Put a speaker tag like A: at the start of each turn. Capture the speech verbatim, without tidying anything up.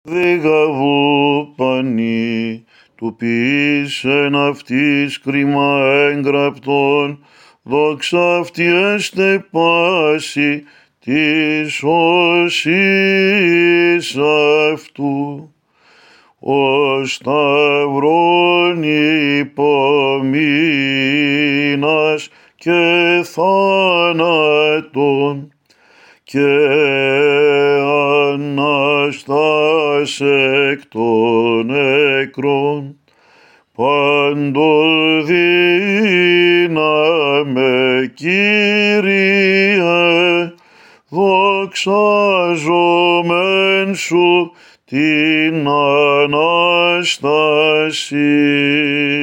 A: Διγαβού πανί, του ποιήσεν αυτής κρίμα έγγραπτον, δόξα αυτή έστε πάση της οσής αυτού. Ο σταυρόν υπομείνας και θάνατον, και Αναστάς εκ των νεκρών, παντοδύναμε Κύριε, δοξάζομεν σου την Ανάσταση.